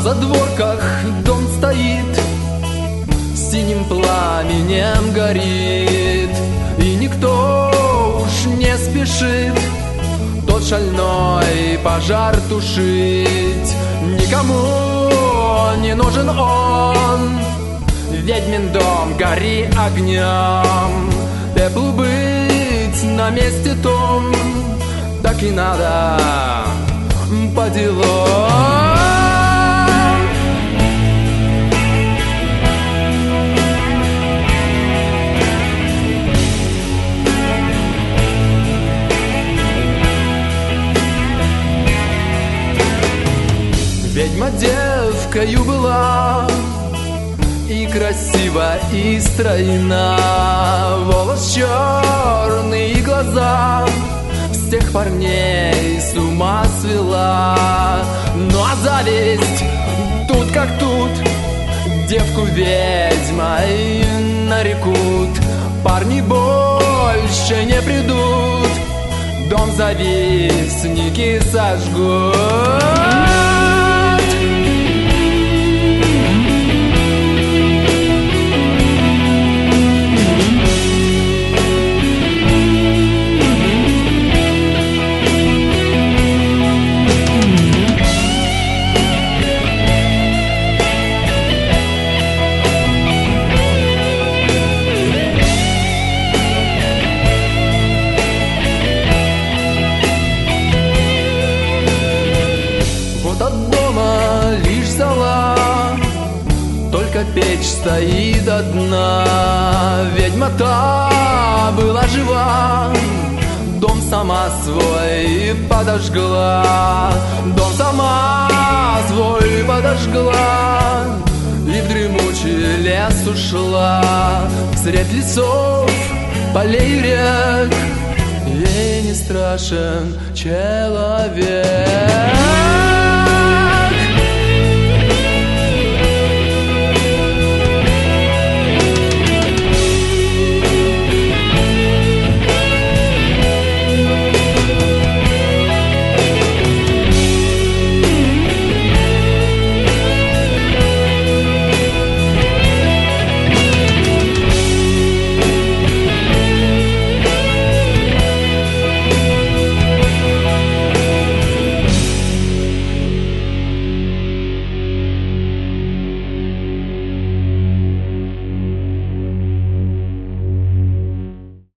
задворках дом стоит, синим пламенем горит, и никто уж не спешит тот шальной пожар тушить. Никому не нужен он, ведьмин дом, гори огнем. Пеплу быть на месте том, так и надо по делам. Ведьма девкою была, и красива, и стройна, волос черный и глаза всех парней с ума свела. Ну а зависть тут как тут, девку ведьмой нарекут. Парни больше не придут, дом завистники сожгут. От дома лишь зола, только печь стоит одна. Ведьма та была жива, дом сама свой подожгла. Дом сама свой подожгла, и в дремучий лес ушла. Средь лесов, полей и рек ей не страшен человек.